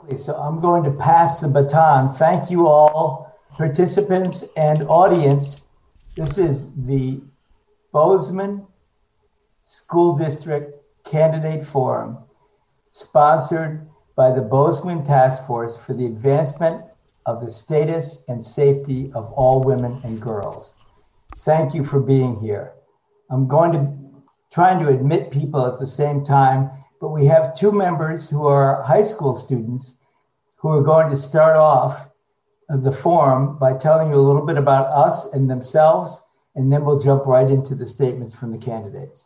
So I'm going to pass the baton. Thank you all, participants and audience. This is the Bozeman School District Candidate Forum, sponsored by the Bozeman Task Force for the Advancement of the Status and Safety of All Women and Girls. Thank you for being here. I'm trying to admit people at the same time, but we have two members who are high school students who are going to start off the forum by telling you a little bit about us and themselves, and then we'll jump right into the statements from the candidates.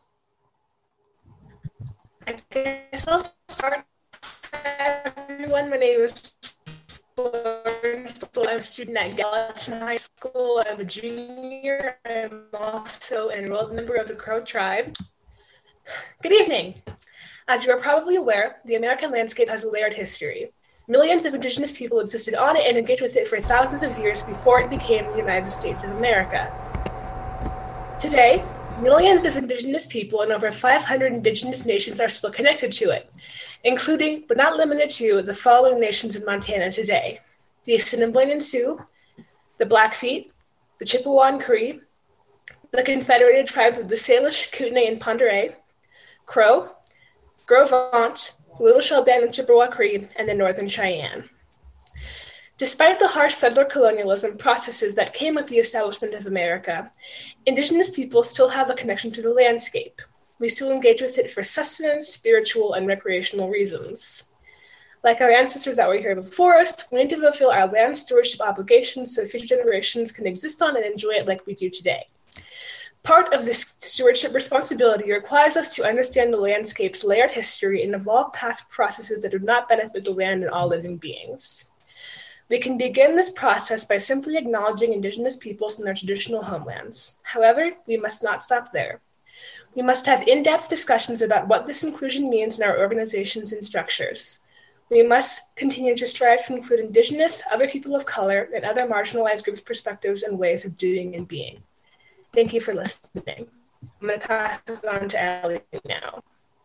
I guess I'll start. Everyone, my name is Florence. I'm a student at Gallatin High School. I'm a junior. I'm also an enrolled member of the Crow tribe. Good evening. As you are probably aware, the American landscape has a layered history. Millions of indigenous people existed on it and engaged with it for thousands of years before it became the United States of America. Today, millions of indigenous people and over 500 indigenous nations are still connected to it, including, but not limited to, the following nations in Montana today: the Assiniboine Sioux, the Blackfeet, the Chippewa and Cree, the Confederated Tribes of the Salish, Kootenai, and Pend Oreille, Crow, Gros Ventre, the Little Shell Band of Chippewa Cree, and the Northern Cheyenne. Despite the harsh settler colonialism processes that came with the establishment of America, indigenous people still have a connection to the landscape. We still engage with it for sustenance, spiritual, and recreational reasons. Like our ancestors that were here before us, we need to fulfill our land stewardship obligations so future generations can exist on and enjoy it like we do today. Part of this stewardship responsibility requires us to understand the landscape's layered history and evolve past processes that do not benefit the land and all living beings. We can begin this process by simply acknowledging indigenous peoples in their traditional homelands. However, we must not stop there. We must have in-depth discussions about what this inclusion means in our organizations and structures. We must continue to strive to include indigenous, other people of color, and other marginalized groups' perspectives and ways of doing and being. Thank you for listening. I'm going to pass this on to Allie now.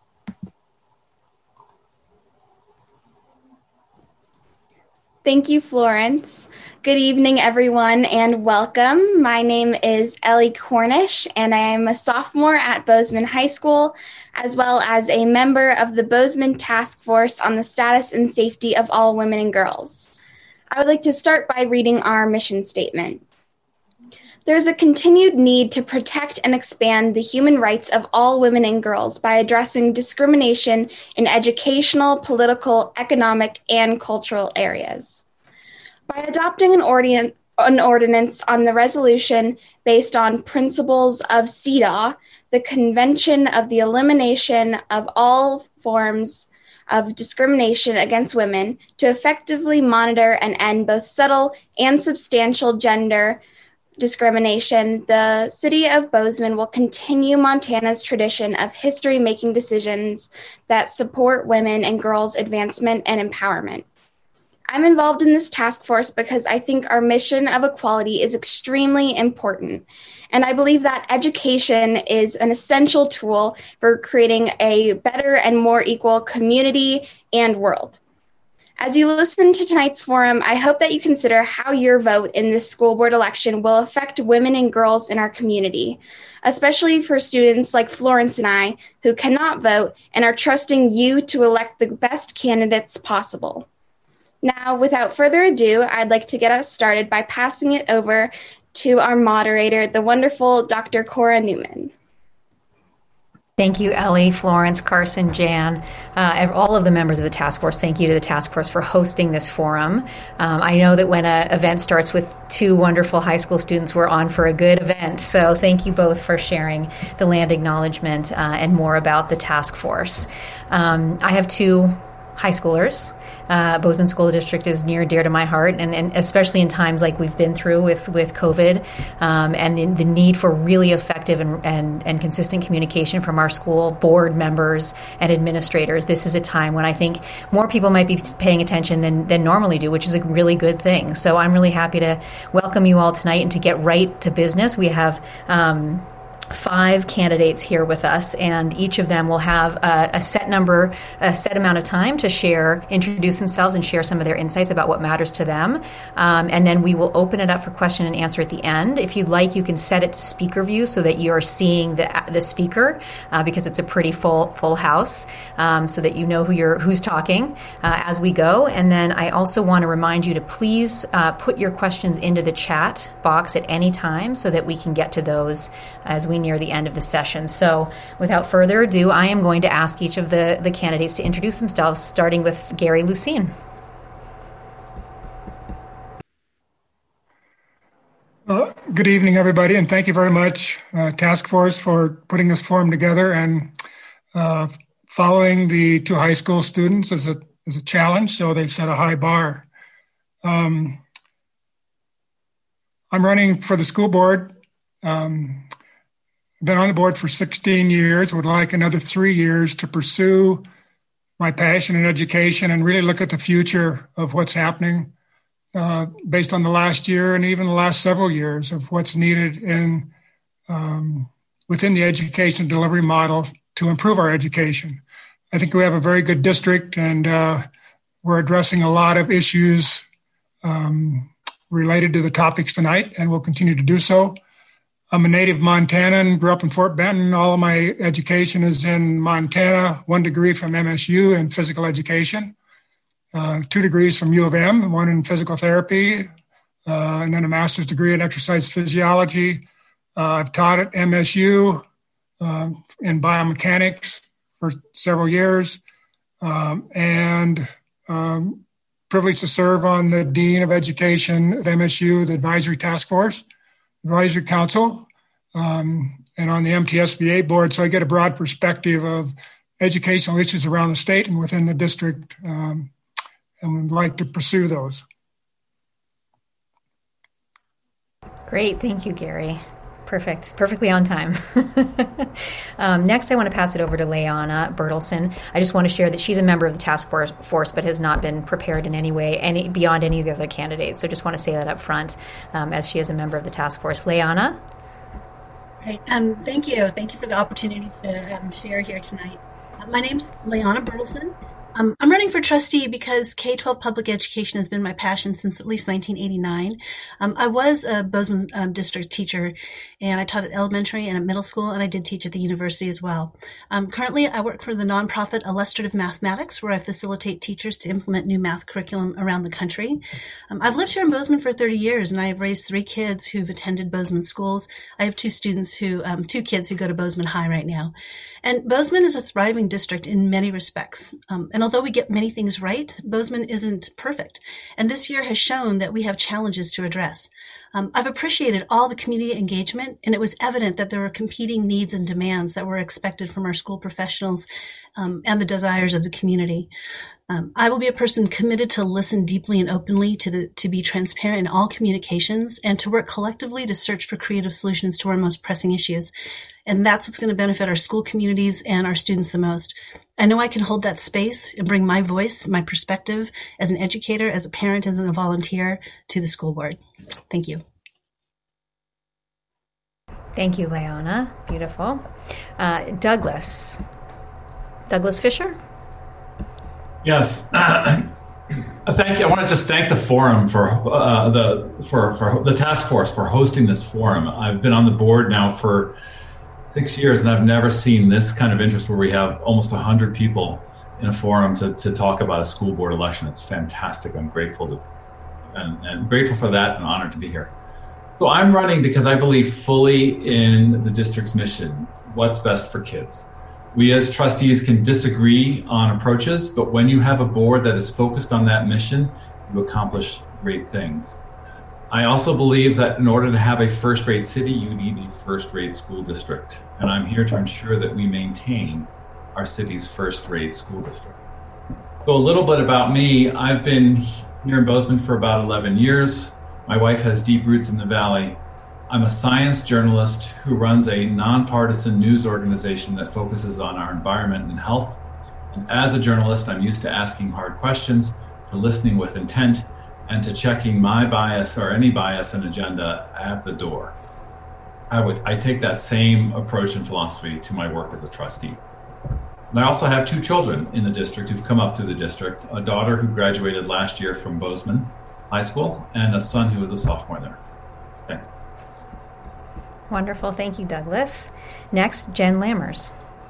Thank you, Florence. Good evening, everyone, and welcome. My name is Ellie Cornish, and I am a sophomore at Bozeman High School, as well as a member of the Bozeman Task Force on the Status and Safety of All Women and Girls. I would like to start by reading our mission statement. There's a continued need to protect and expand the human rights of all women and girls by addressing discrimination in educational, political, economic, and cultural areas. By adopting an ordinance on the resolution based on principles of CEDAW, the Convention of the Elimination of All Forms of Discrimination Against Women, to effectively monitor and end both subtle and substantial gender discrimination, the City of Bozeman will continue Montana's tradition of history making decisions that support women and girls' advancement and empowerment. I'm involved in this task force because I think our mission of equality is extremely important, and I believe that education is an essential tool for creating a better and more equal community and world. As you listen to tonight's forum, I hope that you consider how your vote in this school board election will affect women and girls in our community, especially for students like Florence and I who cannot vote and are trusting you to elect the best candidates possible. Now, without further ado, I'd like to get us started by passing it over to our moderator, the wonderful Dr. Cora Newman. Thank you, Ellie, Florence, Carson, Jan, all of the members of the task force. Thank you to the task force for hosting this forum. I know that when an event starts with two wonderful high school students, we're on for a good event. So thank you both for sharing the land acknowledgement and more about the task force. I have two high schoolers. Bozeman School District is near and dear to my heart, and especially in times like we've been through with COVID, and the need for really effective and consistent communication from our school board members and administrators. This is a time when I think more people might be paying attention than normally do, which is a really good thing. So I'm really happy to welcome you all tonight and to get right to business. We have 5 candidates here with us, and each of them will have a set amount of time to introduce themselves and share some of their insights about what matters to them. And then we will open it up for question and answer at the end. If you'd like, you can set it to speaker view so that you're seeing the speaker, because it's a pretty full house, so that you know who's talking as we go. And then I also want to remind you to please put your questions into the chat box at any time so that we can get to those as we near the end of the session. So without further ado, I am going to ask each of the candidates to introduce themselves, starting with Gary Lucene. Good evening, everybody, and thank you very much, Task Force, for putting this forum together. And following the 2 high school students is a challenge, so they set a high bar. I'm running for the school board. Been on the board for 16 years, would like another 3 years to pursue my passion in education and really look at the future of what's happening based on the last year and even the last several years of what's needed within the education delivery model to improve our education. I think we have a very good district, and we're addressing a lot of issues related to the topics tonight, and we'll continue to do so. I'm a native Montanan, grew up in Fort Benton. All of my education is in Montana, 1 degree from MSU in physical education, 2 degrees from U of M, 1 in physical therapy, and then a master's degree in exercise physiology. I've taught at MSU in biomechanics for several years, and privileged to serve on the Dean of Education at MSU, the Advisory Task Force, Advisory Council, and on the MTSBA board. So I get a broad perspective of educational issues around the state and within the district, and would like to pursue those. Great. Thank you, Gary. Perfect. Perfectly on time. Next, I want to pass it over to Leanna Bertelsen. I just want to share that she's a member of the task force, but has not been prepared in any way, beyond any of the other candidates. So just want to say that up front, as she is a member of the task force. Leanna? Great. Thank you. Thank you for the opportunity to share here tonight. My name's Leanna Bertelsen. I'm running for trustee because K-12 public education has been my passion since at least 1989. I was a Bozeman district teacher, and I taught at elementary and at middle school, and I did teach at the university as well. Currently, I work for the nonprofit Illustrative Mathematics, where I facilitate teachers to implement new math curriculum around the country. I've lived here in Bozeman for 30 years, and I have raised 3 kids who've attended Bozeman schools. I have 2 kids who go to Bozeman High right now. And Bozeman is a thriving district in many respects. And although we get many things right, Bozeman isn't perfect. And this year has shown that we have challenges to address. I've appreciated all the community engagement, and it was evident that there were competing needs and demands that were expected from our school professionals and the desires of the community. I will be a person committed to listen deeply and openly, to be transparent in all communications, and to work collectively to search for creative solutions to our most pressing issues. And that's what's going to benefit our school communities and our students the most. I know I can hold that space and bring my voice, my perspective as an educator, as a parent, as a volunteer to the school board. Thank you. Thank you, Leanna. Beautiful. Douglas Fisher? Yes. Thank you. I want to just thank the forum for the task force for hosting this forum. I've been on the board now for 6 years, and I've never seen this kind of interest where we have almost 100 people in a forum to talk about a school board election. It's fantastic. I'm grateful and grateful for that, and honored to be here. So I'm running because I believe fully in the district's mission, what's best for kids. We as trustees can disagree on approaches, but when you have a board that is focused on that mission, you accomplish great things. I also believe that in order to have a first-rate city, you need a first-rate school district. And I'm here to ensure that we maintain our city's first-rate school district. So a little bit about me. I've been here in Bozeman for about 11 years. My wife has deep roots in the Valley. I'm a science journalist who runs a nonpartisan news organization that focuses on our environment and health. And as a journalist, I'm used to asking hard questions, to listening with intent, and to checking my bias or any bias and agenda at the door. I take that same approach and philosophy to my work as a trustee. And I also have two children in the district who've come up through the district, a daughter who graduated last year from Bozeman High School and a son who is a sophomore there. Thanks. Wonderful. Thank you, Douglas. Next, Jen Lammers.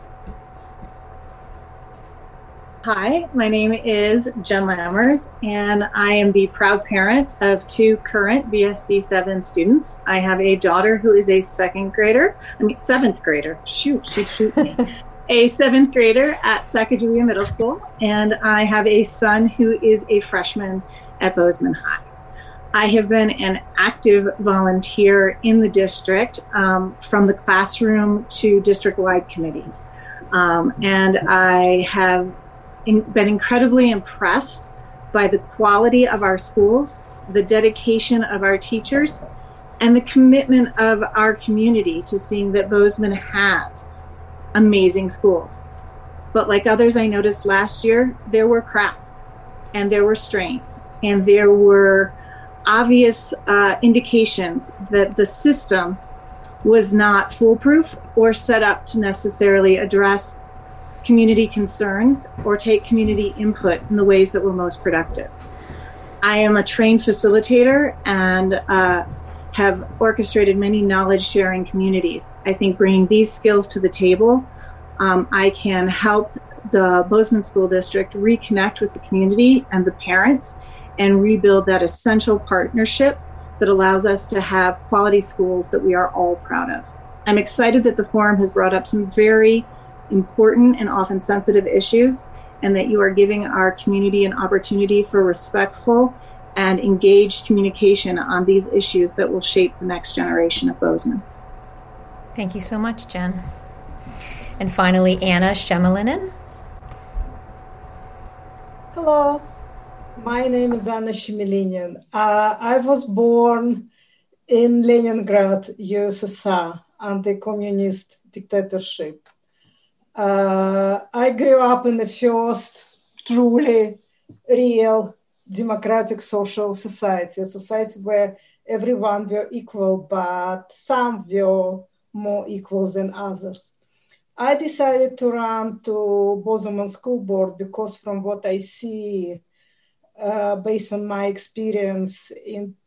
Hi, my name is Jen Lammers, and I am the proud parent of two current BSD 7 students. I have a daughter who is a seventh grader. Shoot, she'd shoot me. A seventh grader at Sacagawea Middle School, and I have a son who is a freshman at Bozeman High. I have been an active volunteer in the district from the classroom to district-wide committees. And I have been incredibly impressed by the quality of our schools, the dedication of our teachers, and the commitment of our community to seeing that Bozeman has amazing schools. But like others I noticed last year, there were cracks and there were strains and there were obvious indications that the system was not foolproof or set up to necessarily address community concerns or take community input in the ways that were most productive. I am a trained facilitator and have orchestrated many knowledge-sharing communities. I think bringing these skills to the table, I can help the Bozeman School District reconnect with the community and the parents and rebuild that essential partnership that allows us to have quality schools that we are all proud of. I'm excited that the forum has brought up some very important and often sensitive issues, and that you are giving our community an opportunity for respectful and engaged communication on these issues that will shape the next generation of Bozeman. Thank you so much, Jen. And finally, Anna Shemelinin. Hello, my name is Anna Shemelinin. I was born in Leningrad, USSR, under communist dictatorship. I grew up in the first truly real democratic social society, a society where everyone were equal, but some were more equal than others. I decided to run to Bozeman School Board because from what I see, based on my experience in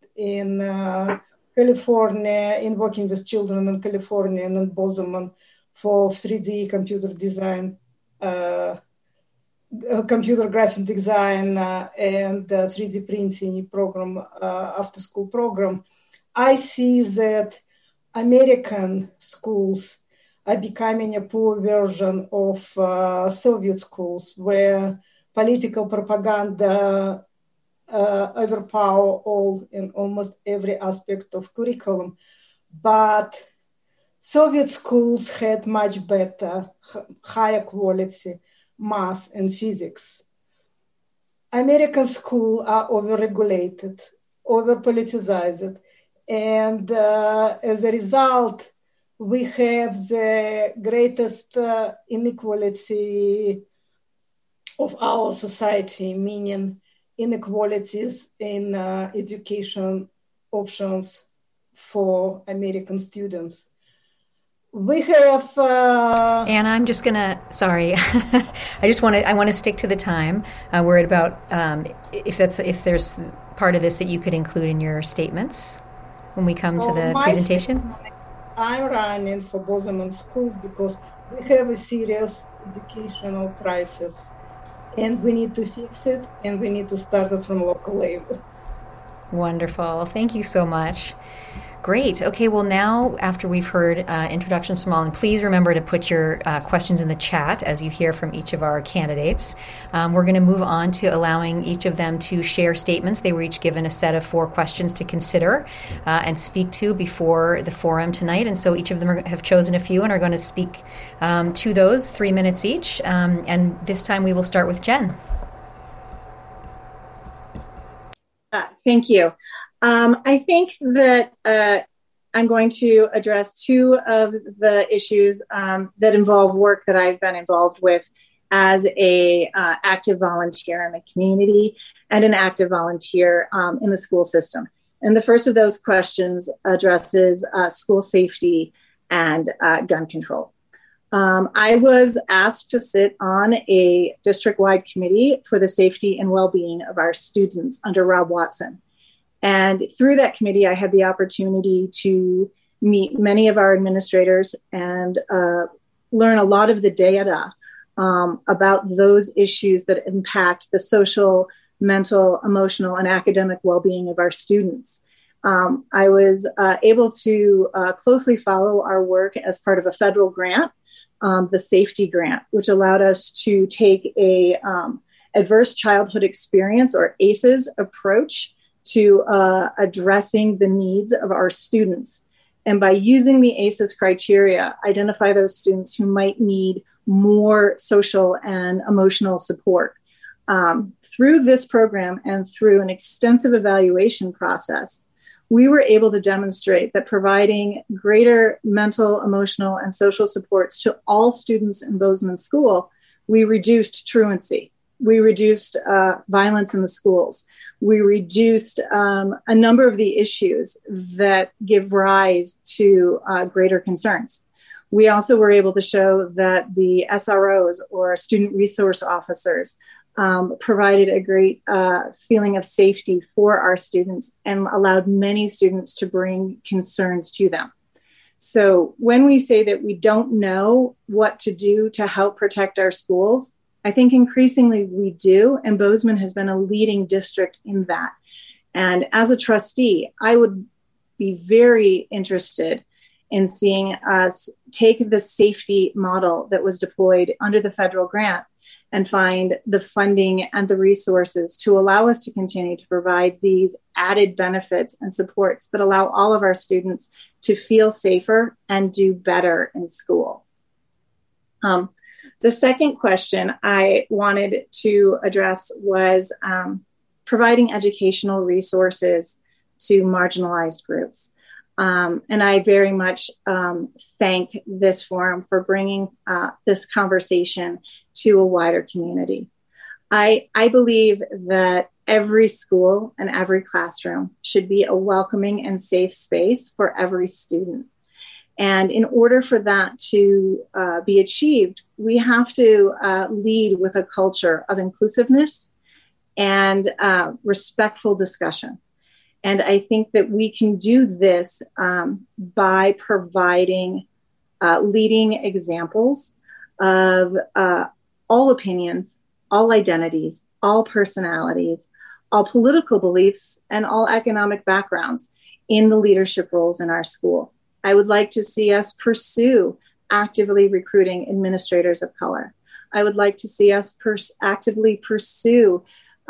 California, in working with children in California and in Bozeman for 3D computer design, computer graphic design and 3D printing program, after school program, I see that American schools are becoming a poor version of Soviet schools, where political propaganda overpower all in almost every aspect of curriculum. But Soviet schools had much better, higher quality math and physics. American schools are overregulated, over-politicized, and as a result, we have the greatest inequality of our society, meaning inequalities in education options for American students. We have Anna, I'm just gonna. Sorry, I want to stick to the time. We're at about if there's part of this that you could include in your statements when we come to the presentation. I'm running for Bozeman schools because we have a serious educational crisis, and we need to fix it, and we need to start it from local level. Wonderful. Thank you so much. Great. Okay, well now, after we've heard introductions from all, and please remember to put your questions in the chat as you hear from each of our candidates. We're going to move on to allowing each of them to share statements. They were each given a set of 4 questions to consider and speak to before the forum tonight. And so each of them have chosen a few and are going to speak to those, 3 minutes each. And this time we will start with Jen. Thank you. I think that I'm going to address 2 of the issues that involve work that I've been involved with as a active volunteer in the community and an active volunteer in the school system. And the first of those questions addresses school safety and gun control. I was asked to sit on a district-wide committee for the safety and well-being of our students under Rob Watson. And through that committee, I had the opportunity to meet many of our administrators and learn a lot of the data about those issues that impact the social, mental, emotional, and academic well-being of our students. I was able to closely follow our work as part of a federal grant, the safety grant, which allowed us to take a adverse childhood experience, or ACEs, approach to addressing the needs of our students. And by using the ACEs criteria, identify those students who might need more social and emotional support. Through this program and through an extensive evaluation process, we were able to demonstrate that providing greater mental, emotional, and social supports to all students in Bozeman School, we reduced truancy. We reduced violence in the schools. We reduced a number of the issues that give rise to greater concerns. We also were able to show that the SROs, or student resource officers, provided a great feeling of safety for our students and allowed many students to bring concerns to them. So when we say that we don't know what to do to help protect our schools, I think increasingly we do, and Bozeman has been a leading district in that. And as a trustee, I would be very interested in seeing us take the safety model that was deployed under the federal grant and find the funding and the resources to allow us to continue to provide these added benefits and supports that allow all of our students to feel safer and do better in school. The second question I wanted to address was providing educational resources to marginalized groups. And I very much thank this forum for bringing this conversation to a wider community. I believe that every school and every classroom should be a welcoming and safe space for every student. And in order for that to be achieved, we have to lead with a culture of inclusiveness and respectful discussion. And I think that we can do this by providing leading examples of all opinions, all identities, all personalities, all political beliefs, and all economic backgrounds in the leadership roles in our school. I would like to see us pursue actively recruiting administrators of color. I would like to see us actively pursue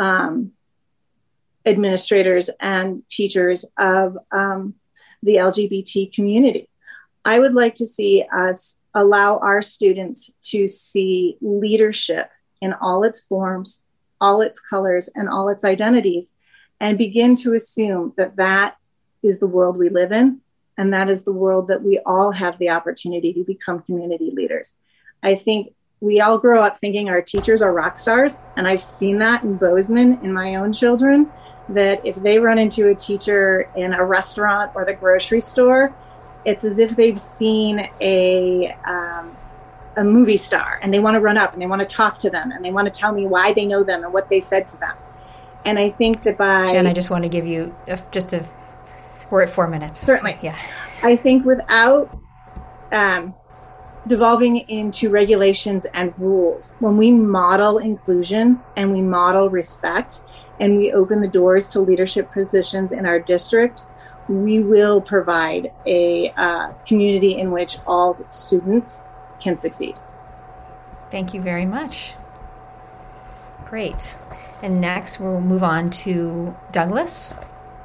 administrators and teachers of the LGBT community. I would like to see us allow our students to see leadership in all its forms, all its colors, and all its identities, and begin to assume that that is the world we live in, and that is the world that we all have the opportunity to become community leaders. I think we all grow up thinking our teachers are rock stars, and I've seen that in Bozeman in my own children, that if they run into a teacher in a restaurant or the grocery store, it's as if they've seen a movie star, and they want to run up and they want to talk to them and they want to tell me why they know them and what they said to them. And I think that Jen, I just want to give you we're at 4 minutes. Certainly. So, yeah. I think without devolving into regulations and rules, when we model inclusion and we model respect and we open the doors to leadership positions in our district, we will provide a community in which all students can succeed. Thank you very much. Great. And next we'll move on to Douglas.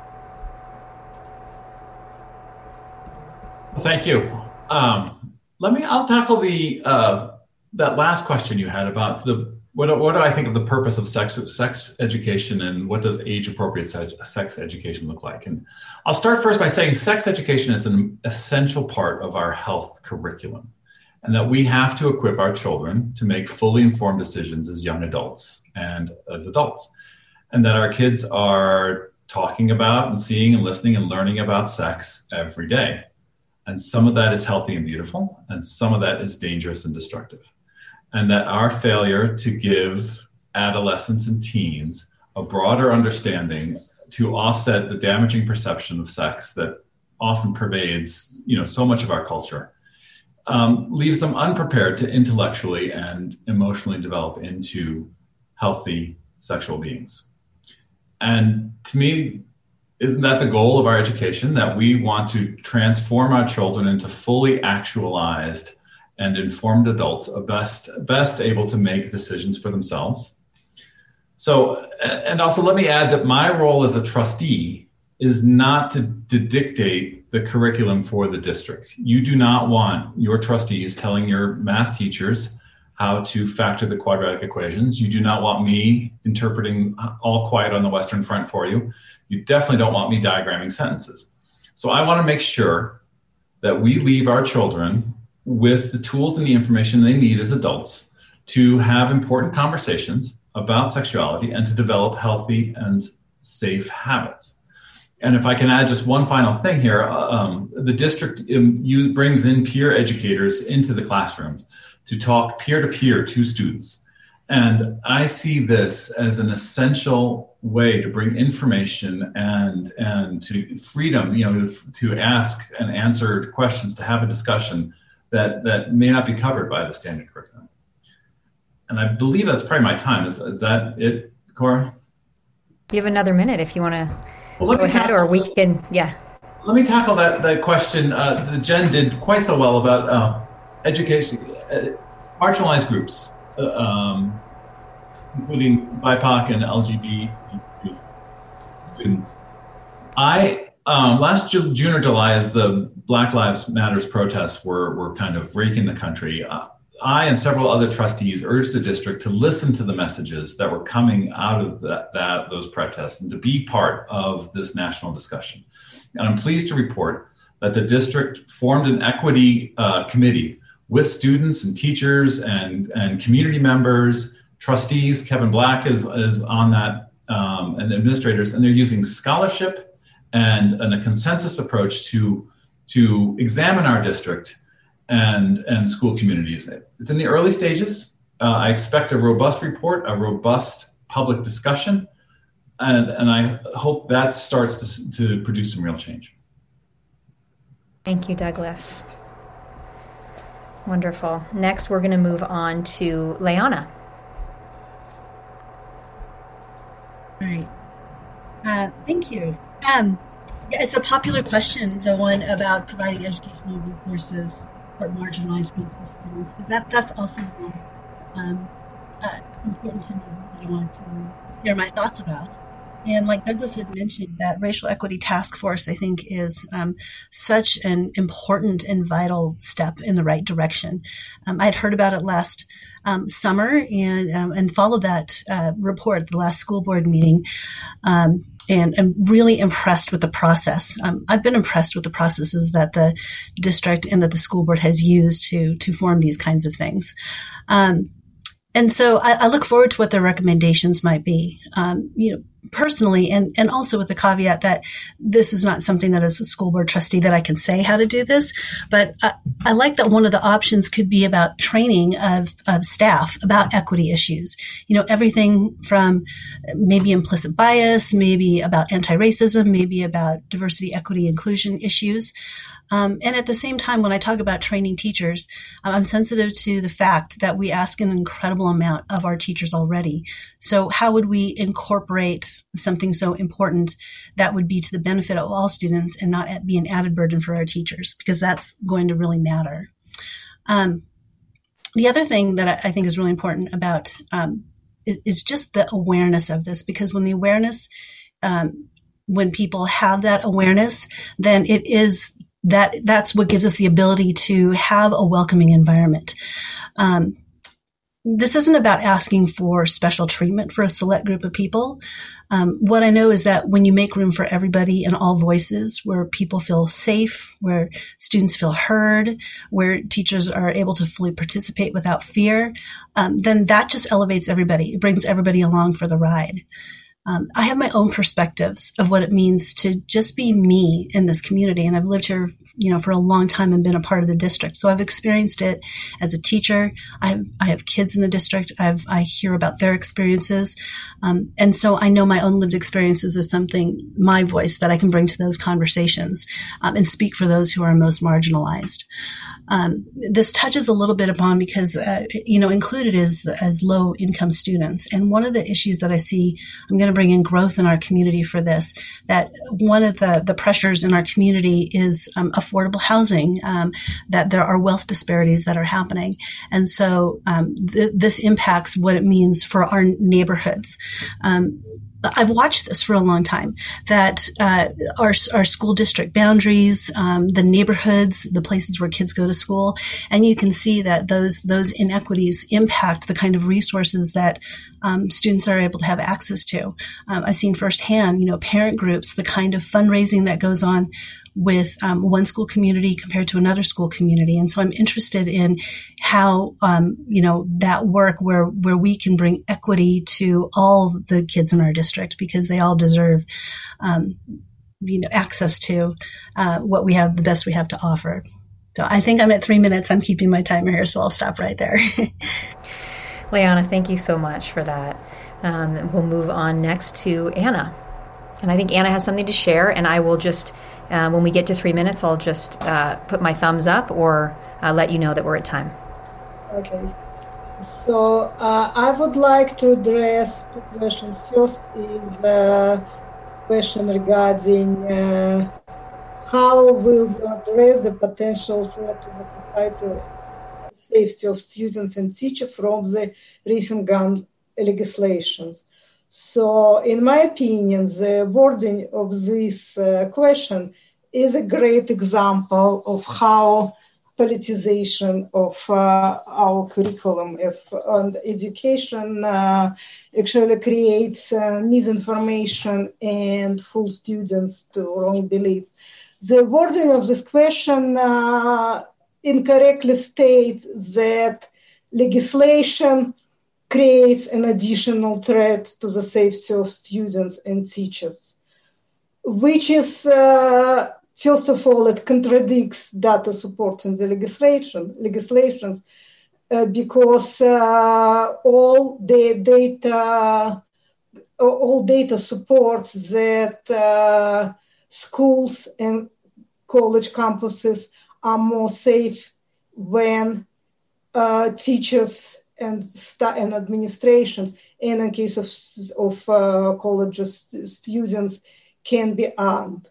Thank you. I'll tackle that last question you had about what do I think of the purpose of sex education, and what does age-appropriate sex education look like? And I'll start first by saying sex education is an essential part of our health curriculum, and that we have to equip our children to make fully informed decisions as young adults and as adults, and that our kids are talking about and seeing and listening and learning about sex every day. And some of that is healthy and beautiful, and some of that is dangerous and destructive. And that our failure to give adolescents and teens a broader understanding to offset the damaging perception of sex that often pervades, so much of our culture, leaves them unprepared to intellectually and emotionally develop into healthy sexual beings. And to me, isn't that the goal of our education, that we want to transform our children into fully actualized and informed adults, best able to make decisions for themselves? So, and also let me add that my role as a trustee is not to dictate the curriculum for the district. You do not want your trustees telling your math teachers how to factor the quadratic equations. You do not want me interpreting All Quiet on the Western Front for you. You definitely don't want me diagramming sentences. So I want to make sure that we leave our children with the tools and the information they need as adults to have important conversations about sexuality and to develop healthy and safe habits. And if I can add just one final thing here, the district brings in peer educators into the classrooms to talk peer-to-peer to students. And I see this as an essential way to bring information and to freedom, to ask and answer questions, to have a discussion that may not be covered by the standard curriculum. And I believe that's probably my time. Is that it, Cora? You have another minute if you want to go ahead, or we can, yeah. Let me tackle that question that Jen did quite so well about education, marginalized groups, including BIPOC and LGBT students. Last June or July, as the Black Lives Matters protests were kind of raking the country, I and several other trustees urged the district to listen to the messages that were coming out of those protests and to be part of this national discussion. And I'm pleased to report that the district formed an equity committee with students and teachers and community members, trustees. Kevin Black is on that, and administrators, and they're using scholarship and a consensus approach to examine our district and school communities. It's in the early stages. I expect a robust report, a robust public discussion, and I hope that starts to produce some real change. Thank you, Douglas. Wonderful. Next, we're going to move on to Leanna. All right. Thank you. It's a popular question, the one about providing educational resources for marginalized groups of students, because that's also important to me that I want to hear my thoughts about. And like Douglas had mentioned, that racial equity task force, I think, is such an important and vital step in the right direction. I'd heard about it last summer and followed that report at the last school board meeting. And I'm really impressed with the process. I've been impressed with the processes that the district and that the school board has used to form these kinds of things. And so I look forward to what their recommendations might be, personally, and also with the caveat that this is not something that as a school board trustee that I can say how to do this, but I like that one of the options could be about training of staff about equity issues. Everything from maybe implicit bias, maybe about anti-racism, maybe about diversity, equity, inclusion issues. And at the same time, when I talk about training teachers, I'm sensitive to the fact that we ask an incredible amount of our teachers already. So how would we incorporate something so important that would be to the benefit of all students and not be an added burden for our teachers? Because that's going to really matter. The other thing that I think is really important about is just the awareness of this, because when the awareness, when people have that awareness, then it is that's what gives us the ability to have a welcoming environment. This isn't about asking for special treatment for a select group of people. What I know is that when you make room for everybody and all voices, where people feel safe, where students feel heard, where teachers are able to fully participate without fear, then that just elevates everybody. It brings everybody along for the ride. I have my own perspectives of what it means to just be me in this community. And I've lived here, for a long time and been a part of the district. So I've experienced it as a teacher. I have kids in the district. I hear about their experiences. And so I know my own lived experiences is my voice that I can bring to those conversations, and speak for those who are most marginalized. This touches a little bit upon because, included is as low income students. And one of the issues that I see, I'm going to bring in growth in our community for this, that one of the pressures in our community is affordable housing, that there are wealth disparities that are happening. And so this impacts what it means for our neighborhoods. I've watched this for a long time, that our school district boundaries, the neighborhoods, the places where kids go to school, and you can see that those inequities impact the kind of resources that students are able to have access to. I've seen firsthand, parent groups, the kind of fundraising that goes on with one school community compared to another school community. And so I'm interested in how, that work where we can bring equity to all the kids in our district, because they all deserve, access to what we have, the best we have to offer. So I think I'm at 3 minutes. I'm keeping my timer here, so I'll stop right there. Leanna, thank you so much for that. We'll move on next to Anna. And I think Anna has something to share, and I will just, when we get to 3 minutes, I'll just put my thumbs up or let you know that we're at time. Okay. So I would like to address two questions. First is the question regarding how will you address the potential threat to the societal safety of students and teachers from the recent gun legislations. So, in my opinion, the wording of this question is a great example of how politicization of our curriculum and education actually creates misinformation and fool students to wrong belief. The wording of this question incorrectly states that legislation creates an additional threat to the safety of students and teachers, which is, first of all, it contradicts data supporting the legislations because all data supports that schools and college campuses are more safe when teachers and administrations, and in case of colleges, students can be armed.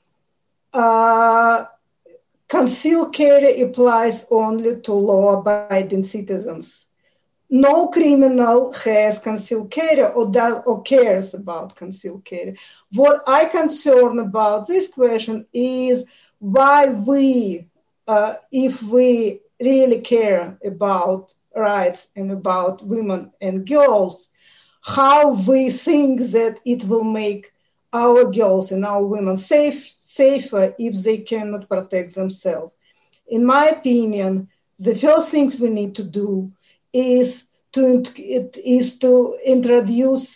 Concealed carry applies only to law-abiding citizens. No criminal has concealed carry or cares about concealed carry. What I concern about this question is why we, if we really care about rights and about women and girls, how we think that it will make our girls and our women safer if they cannot protect themselves. In my opinion, the first things we need to do is to introduce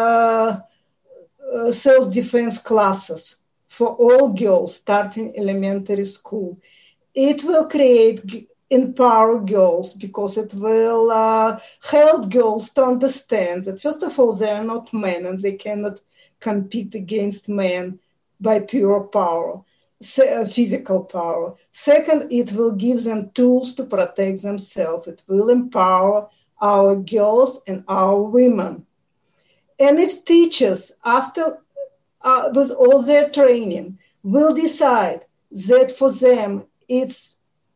self-defense classes for all girls starting elementary school. It will empower girls because it will help girls to understand that, first of all, they are not men and they cannot compete against men by pure power, physical power. Second, it will give them tools to protect themselves. It will empower our girls and our women. And if teachers, after with all their training, will decide that for them it's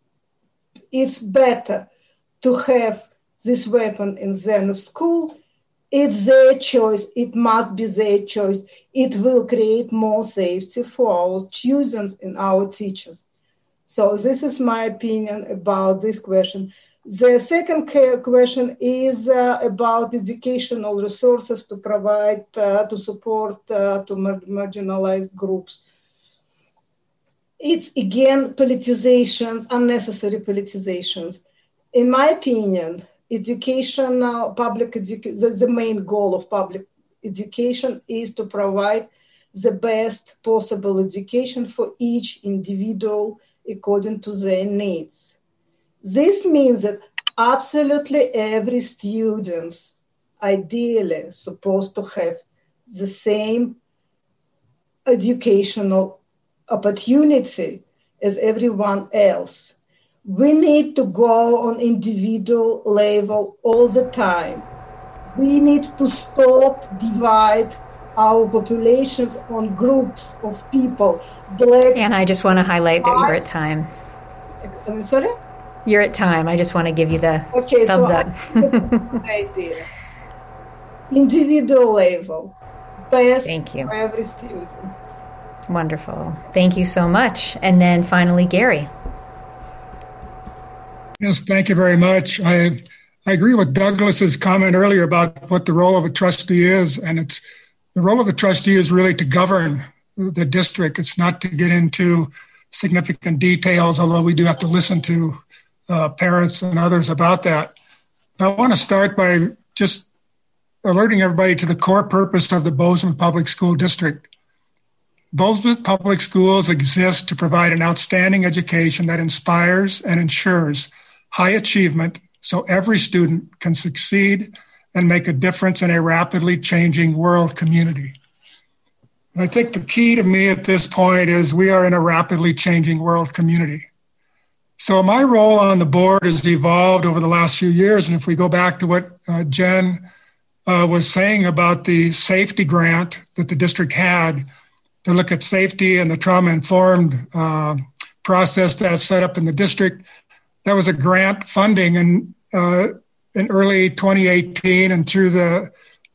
better to have this weapon in the school, it's their choice. It must be their choice. It will create more safety for our students and our teachers. So this is my opinion about this question. The second question is about educational resources to provide, to support to marginalized groups. It's, again, politizations, unnecessary politizations. In my opinion, the main goal of public education is to provide the best possible education for each individual according to their needs. This means that absolutely every student ideally supposed to have the same educational opportunity as everyone else. We need to go on individual level all the time. We need to stop, divide our populations on groups of people. Black. And I just want to highlight that you're at time. I'm sorry? You're at time. I just want to give you the thumbs up. Idea. Individual level. Best Thank you. For every student. Wonderful. Thank you so much. And then finally, Gary. Yes, thank you very much. I agree with Douglas's comment earlier about what the role of a trustee is, and it's the role of a trustee is really to govern the district. It's not to get into significant details, although we do have to listen to parents and others about that. I want to start by just alerting everybody to the core purpose of the Bozeman Public School District. Bozeman Public Schools exist to provide an outstanding education that inspires and ensures high achievement so every student can succeed and make a difference in a rapidly changing world community. And I think the key to me at this point is we are in a rapidly changing world community. So my role on the board has evolved over the last few years. And if we go back to what Jen was saying about the safety grant that the district had to look at safety and the trauma-informed process that's set up in the district, that was a grant funding in early 2018, and through the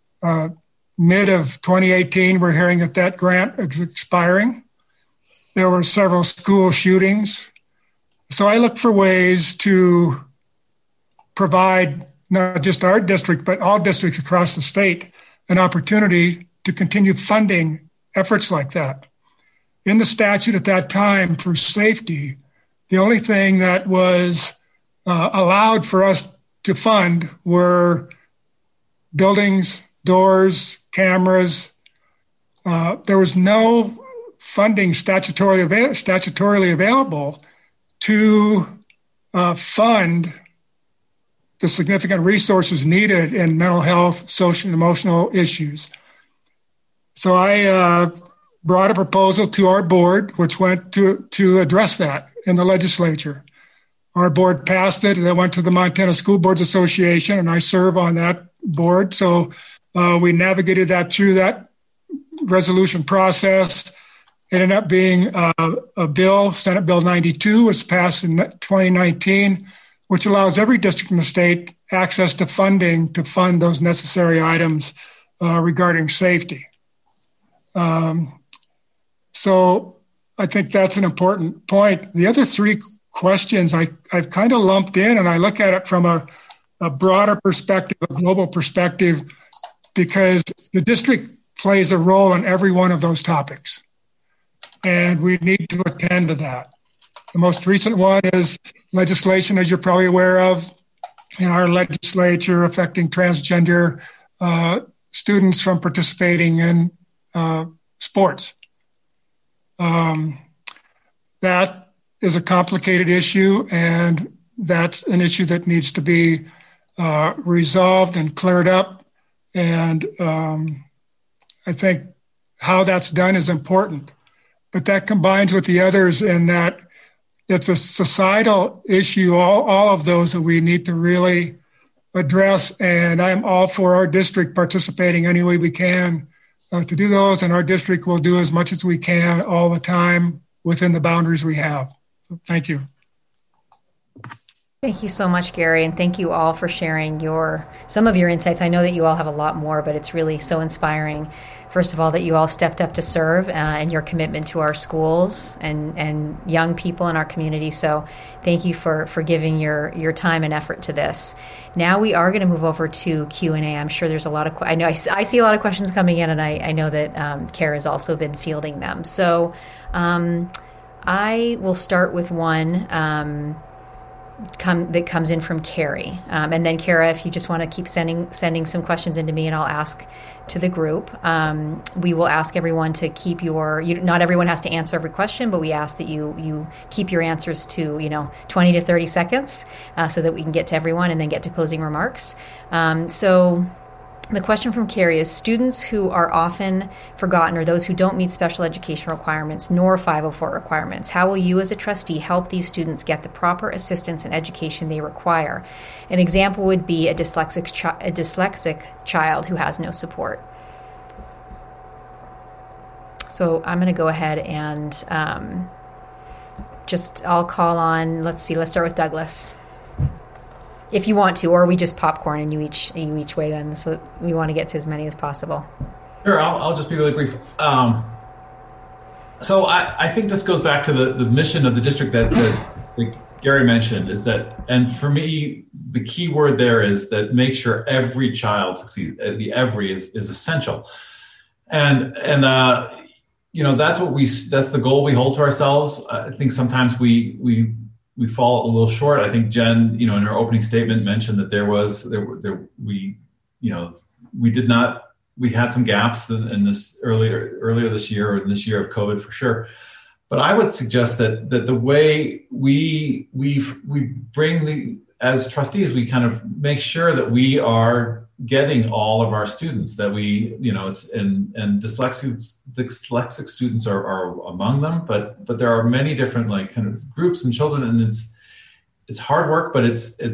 mid of 2018, we're hearing that grant is expiring. There were several school shootings. So I look for ways to provide not just our district, but all districts across the state an opportunity to continue funding efforts like that. In the statute at that time for safety, the only thing that was allowed for us to fund were buildings, doors, cameras. There was no funding statutorily available to fund the significant resources needed in mental health, social and emotional issues. So I brought a proposal to our board, which went to address that in the legislature. Our board passed it, and it went to the Montana School Boards Association, and I serve on that board. So we navigated that through that resolution process. It ended up being a bill, Senate Bill 92, was passed in 2019, which allows every district in the state access to funding to fund those necessary items regarding safety. So I think that's an important point. The other three questions I've kind of lumped in, and I look at it from a broader perspective, a global perspective, because the district plays a role in every one of those topics. And we need to attend to that. The most recent one is legislation, as you're probably aware of, in our legislature affecting transgender students from participating in sports. That is a complicated issue, and that's an issue that needs to be resolved and cleared up. And I think how that's done is important. But that combines with the others in that it's a societal issue, all of those that we need to really address. And I'm all for our district participating any way we can to do those. And our district will do as much as we can all the time within the boundaries we have. So thank you. Thank you so much, Gary, and thank you all for sharing some of your insights. I know that you all have a lot more, but it's really so inspiring. First of all, that you all stepped up to serve and your commitment to our schools and young people in our community. So thank you for giving your time and effort to this. Now we are going to move over to Q&A. I'm sure there's a lot of, I see a lot of questions coming in, and I know that Kara has also been fielding them. So I will start with one. that comes in from Carrie. And then Kara, if you just want to keep sending some questions into me and I'll ask to the group. We will ask everyone to keep not everyone has to answer every question, but we ask that you keep your answers to, 20 to 30 seconds so that we can get to everyone and then get to closing remarks. So the question from Carrie is, students who are often forgotten or those who don't meet special education requirements nor 504 requirements, how will you as a trustee help these students get the proper assistance and education they require? An example would be a dyslexic child who has no support. So I'm going to go ahead and I'll call on, let's start with Douglas. If you want to, or we just popcorn and you each weigh in. So we want to get to as many as possible. Sure, I'll just be really brief. So I think this goes back to the mission of the district that Gary mentioned, is that, and for me, the key word there is that make sure every child succeeds. The every is essential. And that's the goal we hold to ourselves. I think sometimes we fall a little short. I think Jen, in her opening statement mentioned that we had some gaps in this earlier this year, or in this year of COVID for sure. But I would suggest that the way we bring as trustees, we kind of make sure that we are getting all of our students, that we, and dyslexic students are among them, but there are many different kind of groups and children, and it's hard work, but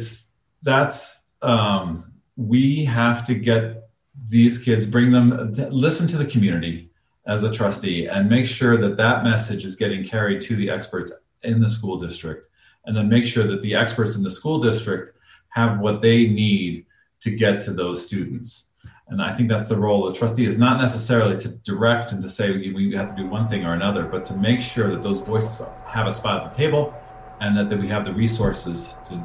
we have to get these kids, bring them, listen to the community as a trustee, and make sure that message is getting carried to the experts in the school district, and then make sure that the experts in the school district have what they need to get to those students. And I think that's the role of the trustee, is not necessarily to direct and to say we have to do one thing or another, but to make sure that those voices have a spot at the table and that we have the resources to.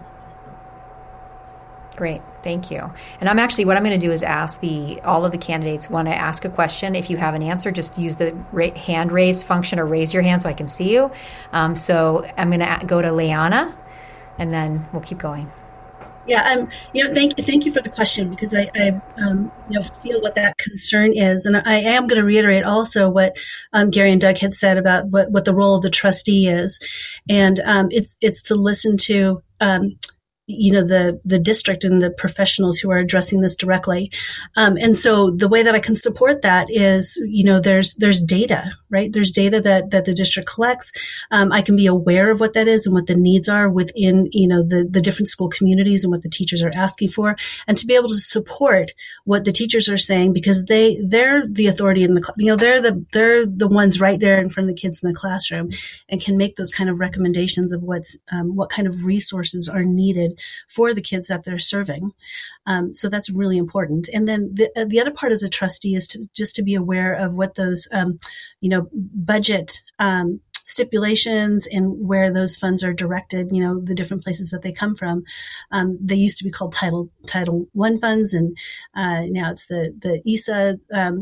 Great, thank you. And what I'm going to do is ask all of the candidates, when I ask a question, if you have an answer, just use the hand raise function or raise your hand so I can see you. So I'm going to go to Leanna, and then we'll keep going. Yeah, thank you for the question, because I feel what that concern is, and I am going to reiterate also what Gary and Doug had said about what the role of the trustee is, and it's to listen to the district and the professionals who are addressing this directly. And so the way that I can support that is, there's data, right? There's data that the district collects. I can be aware of what that is and what the needs are within, the different school communities and what the teachers are asking for, and to be able to support what the teachers are saying, because they're the authority in the, they're the ones right there in front of the kids in the classroom, and can make those kind of recommendations of what kind of resources are needed for the kids that they're serving. So that's really important. And then the other part as a trustee is to be aware of what those, budget stipulations and where those funds are directed, the different places that they come from. They used to be called Title I funds, and now it's the ESA,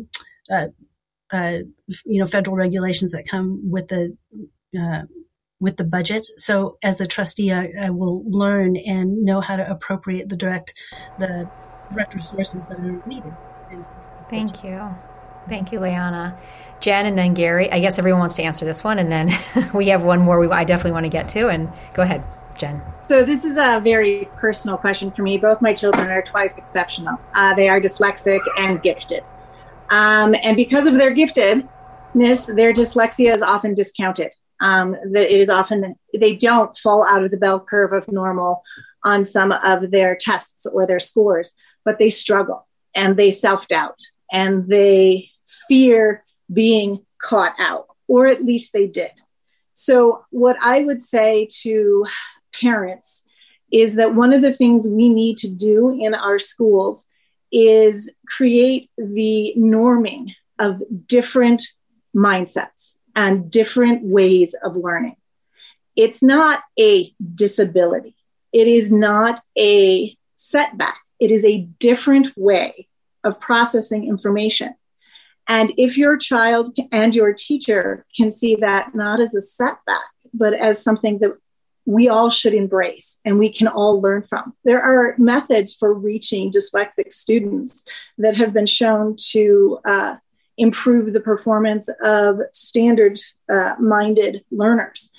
federal regulations that come with the budget. So as a trustee, I will learn and know how to appropriate the direct resources that are needed. Thank you. Thank you, Leanna. Jen, and then Gary. I guess everyone wants to answer this one, and then we have one more I definitely want to get to. And go ahead, Jen. So this is a very personal question for me. Both my children are twice exceptional. They are dyslexic and gifted. And because of their giftedness, their dyslexia is often discounted. That it is often, they don't fall out of the bell curve of normal on some of their tests or their scores, but they struggle and they self-doubt and they fear being caught out, or at least they did. So what I would say to parents is that one of the things we need to do in our schools is create the norming of different mindsets and different ways of learning. It's not a disability. It is not a setback. It is a different way of processing information. And if your child and your teacher can see that not as a setback, but as something that we all should embrace and we can all learn from. There are methods for reaching dyslexic students that have been shown to improve the performance of standard-minded learners.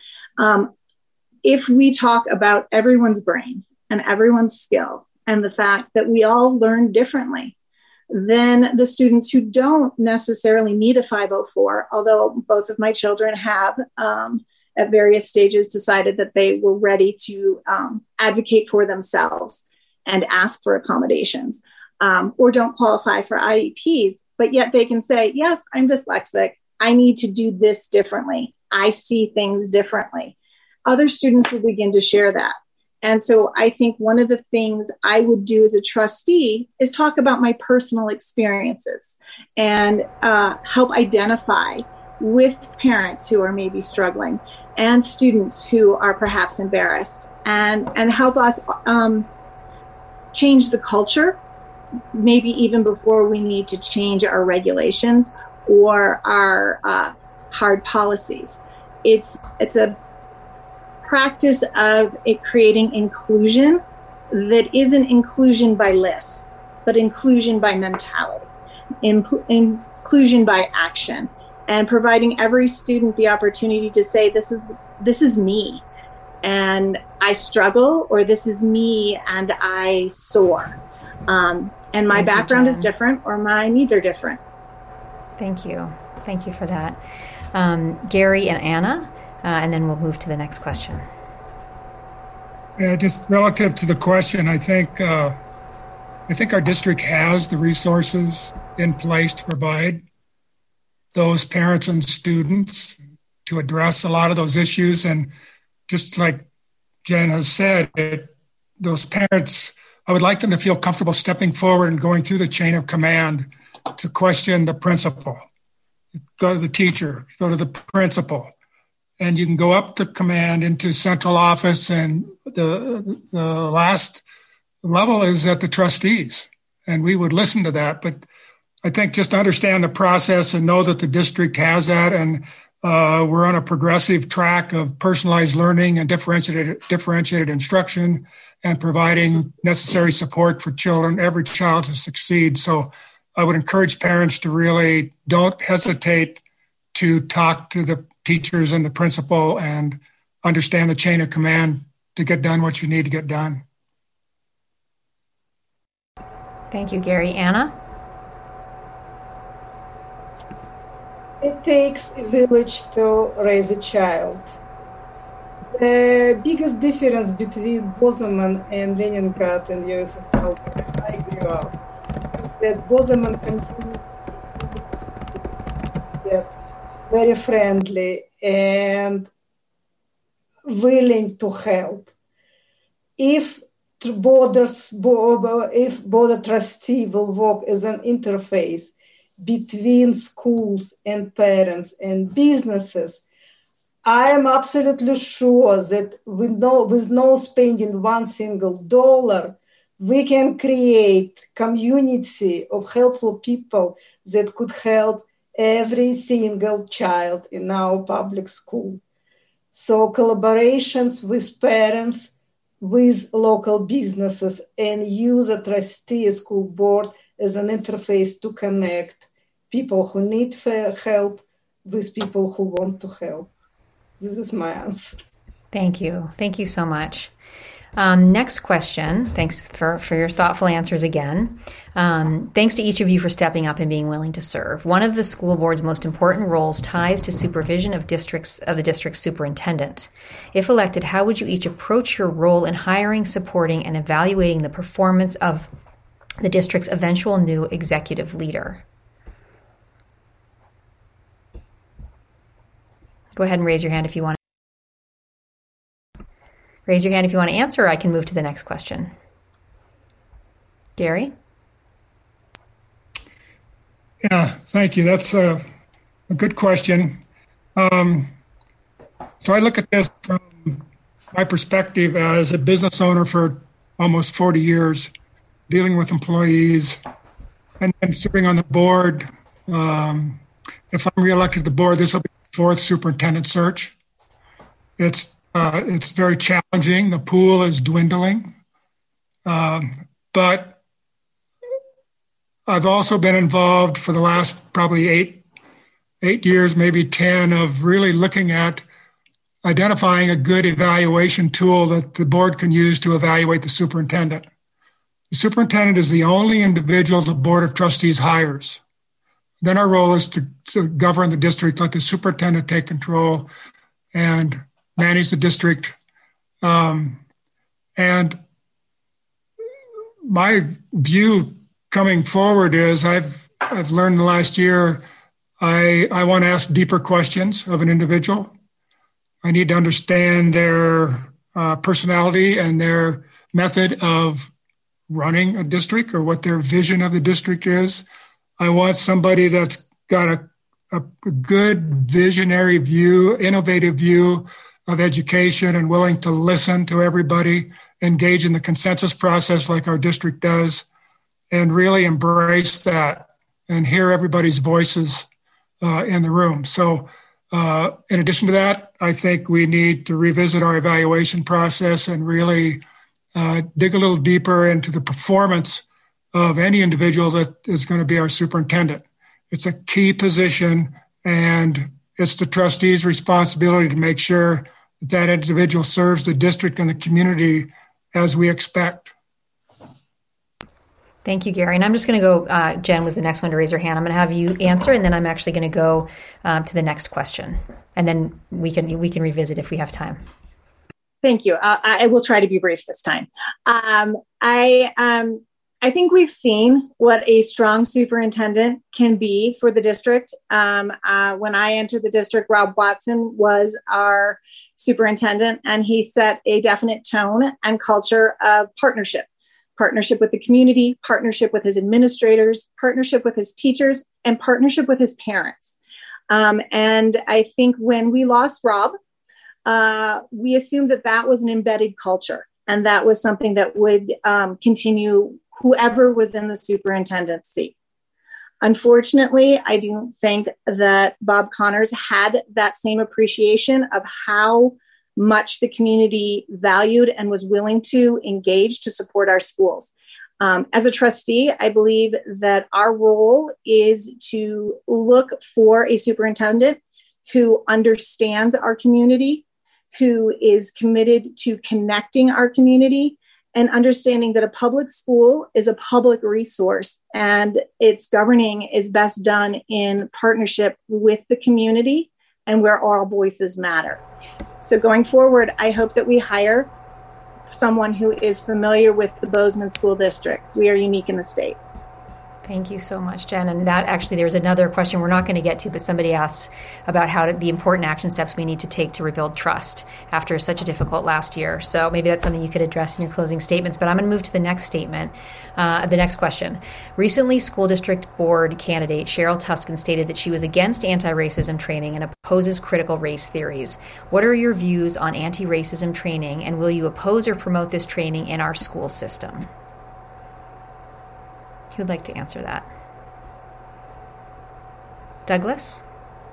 If we talk about everyone's brain and everyone's skill and the fact that we all learn differently, then the students who don't necessarily need a 504, although both of my children have at various stages decided that they were ready to advocate for themselves and ask for accommodations, or don't qualify for IEPs, but yet they can say, yes, I'm dyslexic. I need to do this differently. I see things differently. Other students will begin to share that. And so I think one of the things I would do as a trustee is talk about my personal experiences and help identify with parents who are maybe struggling and students who are perhaps embarrassed and help us change the culture, maybe even before we need to change our regulations or our hard policies. It's a practice of creating inclusion that isn't inclusion by list, but inclusion by mentality, inclusion by action, and providing every student the opportunity to say, this is me, and I struggle, or this is me, and I soar. And my background is different, or my needs are different. Thank you. Thank you for that. Gary and Anna, and then we'll move to the next question. Yeah, just relative to the question, I think our district has the resources in place to provide those parents and students to address a lot of those issues. And just like Jen has said, those parents, I would like them to feel comfortable stepping forward and going through the chain of command to question the principal. Go to the teacher, go to the principal, and you can go up the command into central office, and the last level is at the trustees. And we would listen to that. But I think just understand the process and know that the district has that, and we're on a progressive track of personalized learning and differentiated instruction and providing necessary support for children, every child to succeed. So I would encourage parents to really don't hesitate to talk to the teachers and the principal and understand the chain of command to get done what you need to get done. Thank you, Gary. Anna? It takes a village to raise a child. The biggest difference between Bozeman and Leningrad in USSR, where I grew up, is that Bozeman continues to get very friendly and willing to help. If border trustee will work as an interface between schools and parents and businesses, I am absolutely sure that with no spending one single dollar, we can create community of helpful people that could help every single child in our public school. So collaborations with parents, with local businesses, and use a trustee school board as an interface to connect people who need help with people who want to help. This is my answer. Thank you. Thank you so much. Next question. Thanks for your thoughtful answers again. Thanks to each of you for stepping up and being willing to serve. One of the school board's most important roles ties to supervision of the district's superintendent. If elected, how would you each approach your role in hiring, supporting, and evaluating the performance of the district's eventual new executive leader? Go ahead and raise your hand if you want. Raise your hand if you want to answer, or I can move to the next question. Gary? Yeah, thank you. That's a good question. So I look at this from my perspective as a business owner for almost 40 years, dealing with employees and serving on the board. If I'm reelected to the board, this will be the fourth superintendent search. It's It's very challenging. The pool is dwindling. But I've also been involved for the last probably eight years, maybe 10, of really looking at identifying a good evaluation tool that the board can use to evaluate the superintendent. The superintendent is the only individual the Board of Trustees hires. Then our role is to govern the district, let the superintendent take control and manage the district. And my view coming forward is I've learned the last year I want to ask deeper questions of an individual. I need to understand their personality and their method of running a district or what their vision of the district is. I want somebody that's got a good visionary view, innovative view of education and willing to listen to everybody, engage in the consensus process like our district does, and really embrace that and hear everybody's voices in the room. So in addition to that, I think we need to revisit our evaluation process and really dig a little deeper into the performance of any individual that is going to be our superintendent. It's a key position, and it's the trustees' responsibility to make sure that that individual serves the district and the community as we expect. Thank you, Gary. And I'm just going to go, Jen was the next one to raise her hand. I'm going to have you answer, and then I'm actually going to go to the next question. And then we can revisit if we have time. Thank you. I will try to be brief this time. I think we've seen what a strong superintendent can be for the district. When I entered the district, Rob Watson was our superintendent, and he set a definite tone and culture of partnership with the community, partnership with his administrators, partnership with his teachers, and partnership with his parents. And I think when we lost Rob, we assumed that was an embedded culture, and that was something that would continue whoever was in the superintendent's seat. Unfortunately, I don't think that Bob Connors had that same appreciation of how much the community valued and was willing to engage to support our schools. As a trustee, I believe that our role is to look for a superintendent who understands our community, who is committed to connecting our community, and understanding that a public school is a public resource, and its governing is best done in partnership with the community and where all voices matter. So going forward, I hope that we hire someone who is familiar with the Bozeman School District. We are unique in the state. Thank you so much, Jen. And that actually, there's another question we're not going to get to, but somebody asks about the important action steps we need to take to rebuild trust after such a difficult last year. So maybe that's something you could address in your closing statements, but I'm going to move to the next statement, the next question. Recently, school district board candidate Cheryl Tuskin stated that she was against anti-racism training and opposes critical race theories. What are your views on anti-racism training, and will you oppose or promote this training in our school system? Who'd like to answer that? Douglas?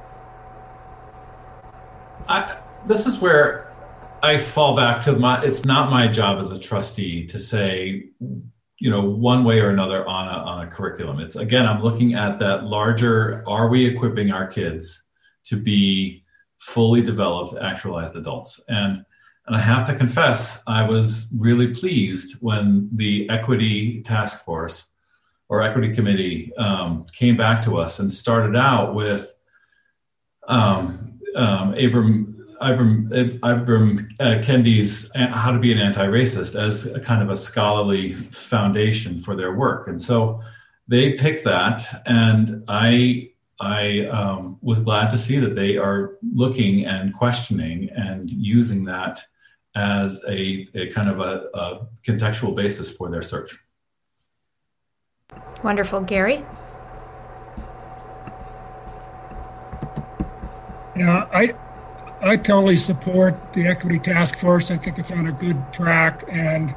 This is where I fall back to it's not my job as a trustee to say, one way or another on a curriculum. It's, again, I'm looking at that larger, are we equipping our kids to be fully developed, actualized adults? And I have to confess, I was really pleased when the Equity Task Force or Equity Committee came back to us and started out with Ibram Kendi's How to Be an Anti-Racist as a kind of a scholarly foundation for their work. And so they picked that, and I was glad to see that they are looking and questioning and using that as a kind of a contextual basis for their search. Wonderful. Gary? Yeah, I totally support the Equity Task Force. I think it's on a good track, and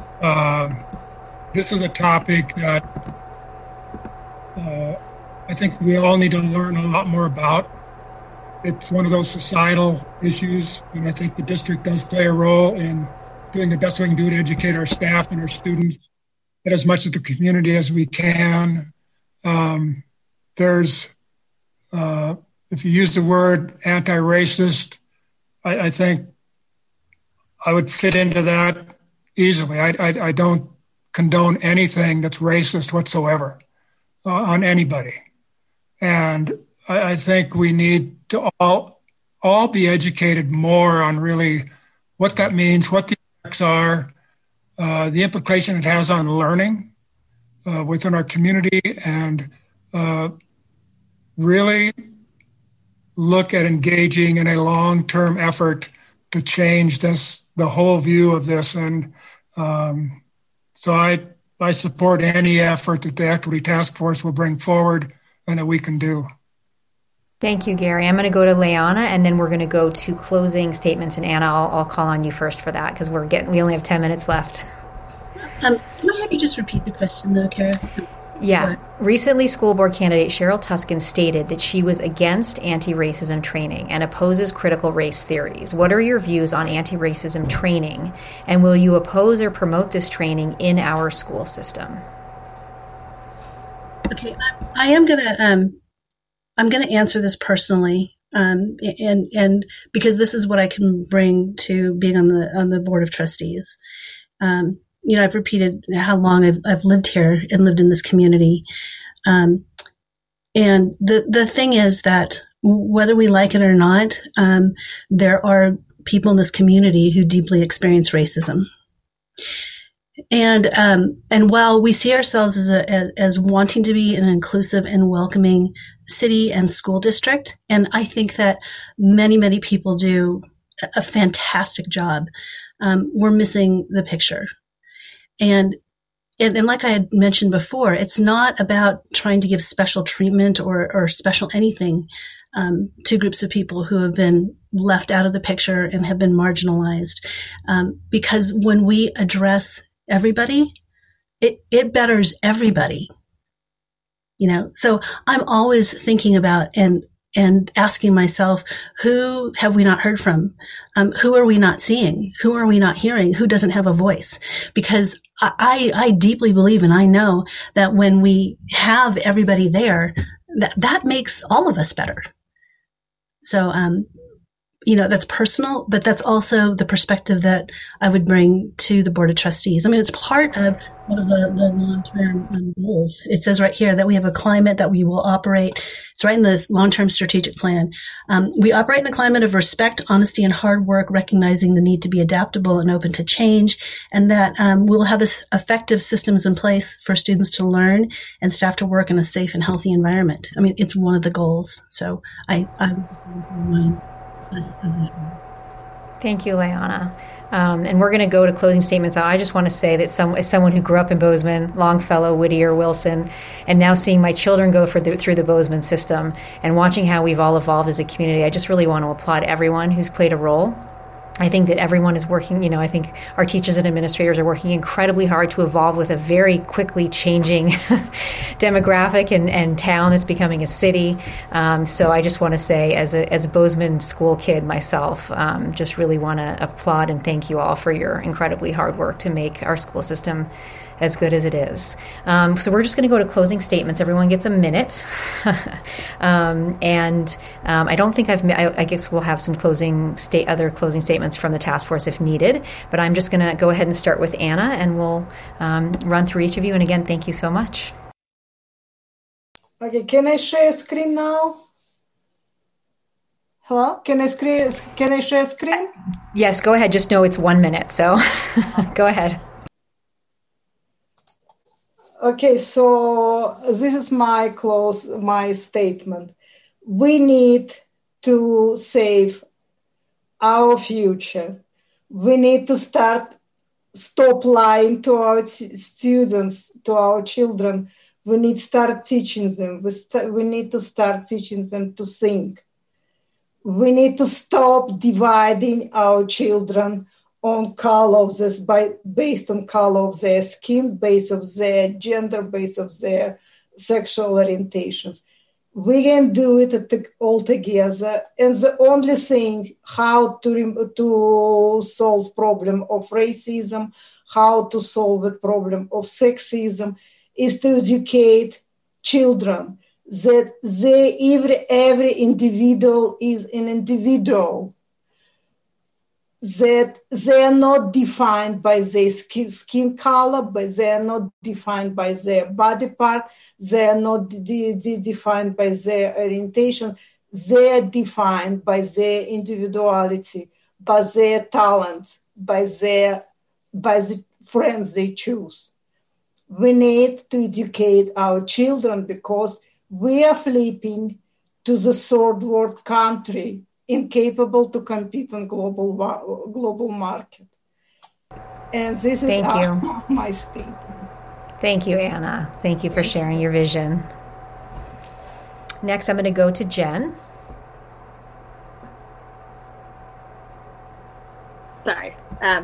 this is a topic that I think we all need to learn a lot more about. it's one of those societal issues, and I think the district does play a role in doing the best we can do to educate our staff and our students and as much of the community as we can. There's, if you use the word anti-racist, I think I would fit into that easily. I don't condone anything that's racist whatsoever on anybody. And I think we need to all be educated more on really what that means, what the effects are, the implication it has on learning within our community, and really look at engaging in a long-term effort to change the whole view of this. And so I support any effort that the Equity Task Force will bring forward and that we can do. Thank you, Gary. I'm going to go to Leanna, and then we're going to go to closing statements. And Anna, I'll call on you first for that because we only have 10 minutes left. Can I have you just repeat the question, though, Kara? Yeah. Recently, school board candidate Cheryl Tuskin stated that she was against anti-racism training and opposes critical race theories. What are your views on anti-racism training, and will you oppose or promote this training in our school system? Okay, I am gonna I'm gonna answer this personally, and because this is what I can bring to being on the board of trustees. I've repeated how long I've lived here and lived in this community. And the thing is that whether we like it or not, there are people in this community who deeply experience racism. And while we see ourselves as wanting to be an inclusive and welcoming city and school district, and I think that many, many people do a fantastic job, we're missing the picture. And like I had mentioned before, it's not about trying to give special treatment or special anything to groups of people who have been left out of the picture and have been marginalized. Because when we address everybody, it betters everybody. So I'm always thinking about and asking myself, who have we not heard from? Who are we not seeing? Who are we not hearing? Who doesn't have a voice? Because I deeply believe, and I know that when we have everybody there, that makes all of us better. So, that's personal, but that's also the perspective that I would bring to the Board of Trustees. I mean, it's part of one of the long-term goals. It says right here that we have a climate that we will operate. It's right in the long-term strategic plan. We operate in a climate of respect, honesty, and hard work, recognizing the need to be adaptable and open to change, and that we will have effective systems in place for students to learn and staff to work in a safe and healthy environment. I mean, it's one of the goals. So Thank you, Leanna. And we're going to go to closing statements. I just want to say that as someone who grew up in Bozeman, Longfellow, Whittier, Wilson, and now seeing my children go through the Bozeman system and watching how we've all evolved as a community, I just really want to applaud everyone who's played a role. I think that everyone is working, I think our teachers and administrators are working incredibly hard to evolve with a very quickly changing demographic and town that's becoming a city. So I just want to say, as a Bozeman school kid myself, just really want to applaud and thank you all for your incredibly hard work to make our school system as good as it is. So we're just going to go to closing statements. Everyone gets a minute. I don't think I guess we'll have some other closing statements from the task force if needed, but I'm just going to go ahead and start with Anna, and we'll run through each of you. And again, thank you so much. Okay, can I share screen now? Hello? Can I share screen? Yes, go ahead. Just know it's 1 minute, so go ahead. Okay, so this is my statement. We need to save our future. We need to stop lying to our students, to our children. We need to start teaching them. We need to start teaching them to think. We need to stop dividing our children on color of this, based on color of their skin, based of their gender, based of their sexual orientations. We can do it all together. And the only thing how to solve problem of racism, how to solve the problem of sexism, is to educate children that every individual is an individual, that they are not defined by their skin color, but they are not defined by their body part, they are not defined by their orientation, they are defined by their individuality, by their talent, by the friends they choose. We need to educate our children because we are flipping to the third world country, incapable to compete on global market. And this is my statement. Thank you, Anna. Thank you for sharing your vision. Next, I'm going to go to Jen. Sorry.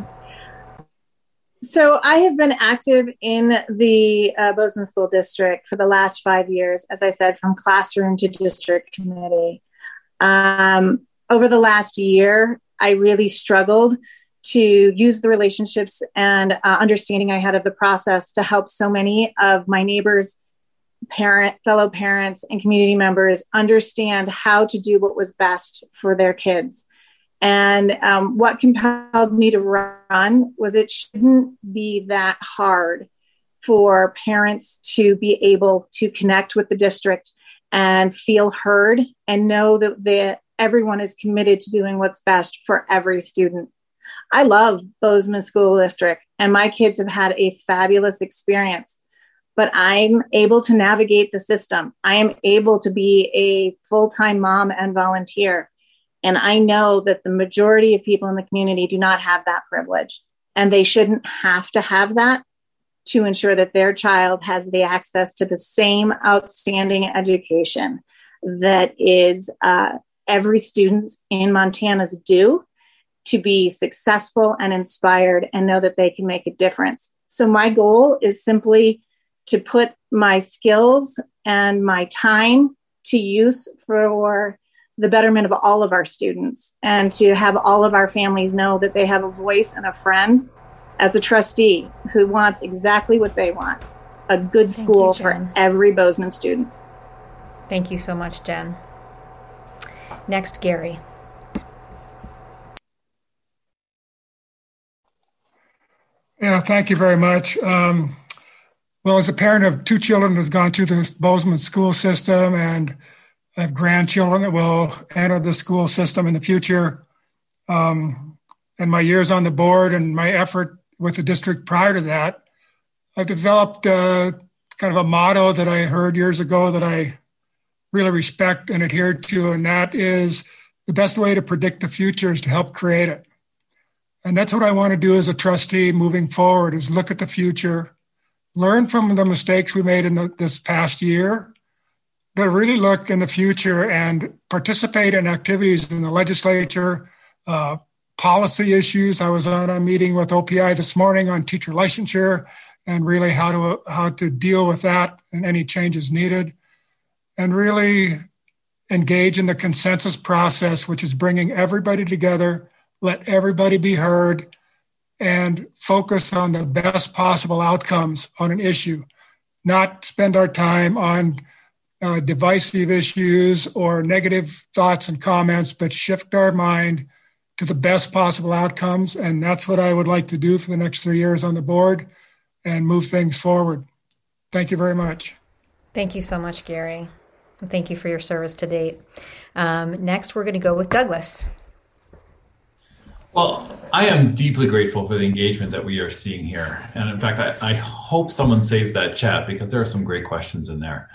So I have been active in the Bozeman School District for the last 5 years, as I said, from classroom to district committee. Over the last year, I really struggled to use the relationships and understanding I had of the process to help so many of my neighbors, fellow parents, and community members understand how to do what was best for their kids. And what compelled me to run was it shouldn't be that hard for parents to be able to connect with the district and feel heard and know that everyone is committed to doing what's best for every student. I love Bozeman School District, and my kids have had a fabulous experience, but I'm able to navigate the system. I am able to be a full-time mom and volunteer. And I know that the majority of people in the community do not have that privilege, and they shouldn't have to have that to ensure that their child has the access to the same outstanding education that is every student in Montana's due to be successful and inspired and know that they can make a difference. So my goal is simply to put my skills and my time to use for the betterment of all of our students, and to have all of our families know that they have a voice and a friend as a trustee who wants exactly what they want, a good school for every Bozeman student. Thank you so much, Jen. Next, Gary. Yeah, thank you very much. Well, as a parent of two children who've gone through the Bozeman school system, and I have grandchildren that will enter the school system in the future, and my years on the board and my effort with the district prior to that, I've developed kind of a motto that I heard years ago that I really respect and adhere to, and that is the best way to predict the future is to help create it. And that's what I want to do as a trustee moving forward, is look at the future, learn from the mistakes we made in this past year, but really look in the future and participate in activities in the legislature, policy issues. I was on a meeting with OPI this morning on teacher licensure and really how to deal with that and any changes needed, and really engage in the consensus process, which is bringing everybody together, let everybody be heard, and focus on the best possible outcomes on an issue, not spend our time on divisive issues or negative thoughts and comments, but shift our mind to the best possible outcomes. And that's what I would like to do for the next 3 years on the board and move things forward. Thank you very much. Thank you so much, Gary. And thank you for your service to date. Next, we're going to go with Douglas. Well, I am deeply grateful for the engagement that we are seeing here. And in fact, I hope someone saves that chat because there are some great questions in there.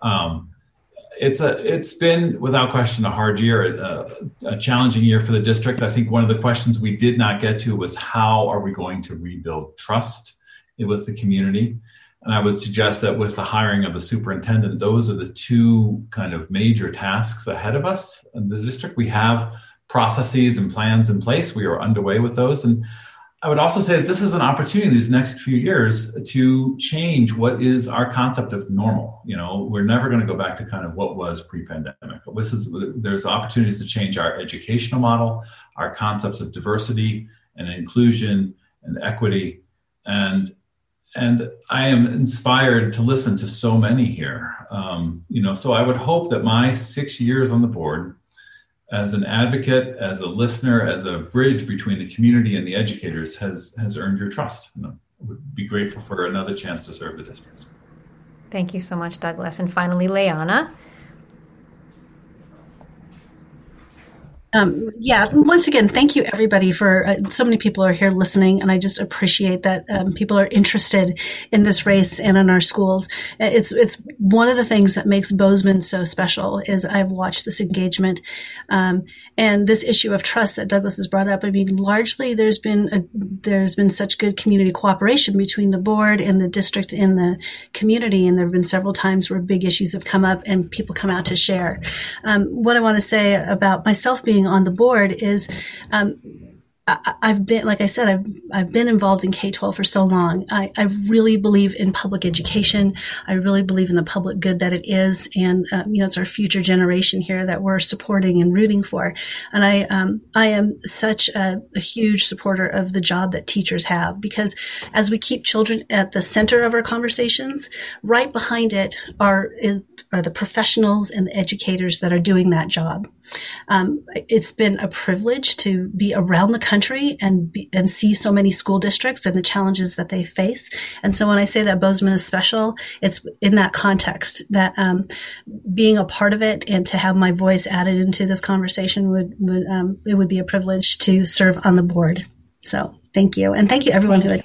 It's been, without question, a hard year, a challenging year for the district. I think one of the questions we did not get to was how are we going to rebuild trust with the community? And I would suggest that with the hiring of the superintendent, those are the two kind of major tasks ahead of us. In the district, we have processes and plans in place. We are underway with those. And I would also say that this is an opportunity these next few years to change what is our concept of normal. We're never going to go back to kind of what was pre-pandemic. There's opportunities to change our educational model, our concepts of diversity and inclusion and equity. And I am inspired to listen to so many here. So I would hope that my 6 years on the board as an advocate, as a listener, as a bridge between the community and the educators has earned your trust. I would be grateful for another chance to serve the district. Thank you so much, Douglas. And finally, Leanna. Once again, thank you everybody for so many people are here listening, and I just appreciate that people are interested in this race and in our schools. It's one of the things that makes Bozeman so special is I've watched this engagement and this issue of trust that Douglas has brought up. I mean, largely there's been such good community cooperation between the board and the district and the community, and there have been several times where big issues have come up and people come out to share. What I want to say about myself being on the board is I've been, like I said, I've been involved in K-12 for so long. I really believe in public education. I really believe in the public good that it is. And, it's our future generation here that we're supporting and rooting for. And I am such a huge supporter of the job that teachers have, because as we keep children at the center of our conversations, right behind it are the professionals and the educators that are doing that job. It's been a privilege to be around the country and see so many school districts and the challenges that they face. And so when I say that Bozeman is special, it's in that context that being a part of it and to have my voice added into this conversation would be a privilege to serve on the board. So thank you. And thank you everyone who had.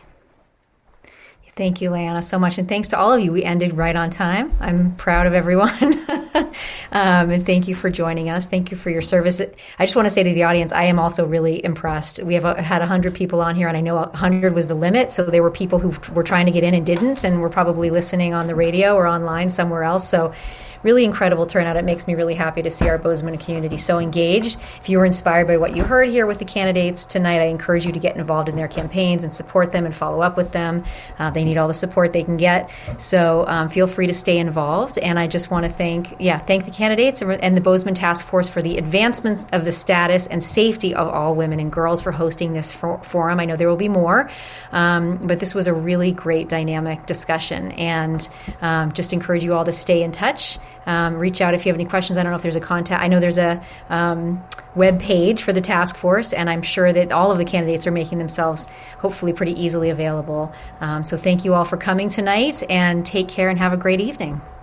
Thank you, Leanna, so much. And thanks to all of you. We ended right on time. I'm proud of everyone. And thank you for joining us. Thank you for your service. I just want to say to the audience, I am also really impressed. We have had 100 people on here, and I know 100 was the limit. So there were people who were trying to get in and didn't, and were probably listening on the radio or online somewhere else. So really incredible turnout. It makes me really happy to see our Bozeman community so engaged. If you were inspired by what you heard here with the candidates tonight, I encourage you to get involved in their campaigns and support them and follow up with them. They need all the support they can get. So feel free to stay involved. And I just want to thank the candidates and the Bozeman Task Force for the advancement of the status and safety of all women and girls for hosting this forum. I know there will be more, but this was a really great dynamic discussion, and just encourage you all to stay in touch. Reach out if you have any questions. I don't know if there's a contact. I know there's a web page for the task force, and I'm sure that all of the candidates are making themselves hopefully pretty easily available. So thank you all for coming tonight, and take care and have a great evening.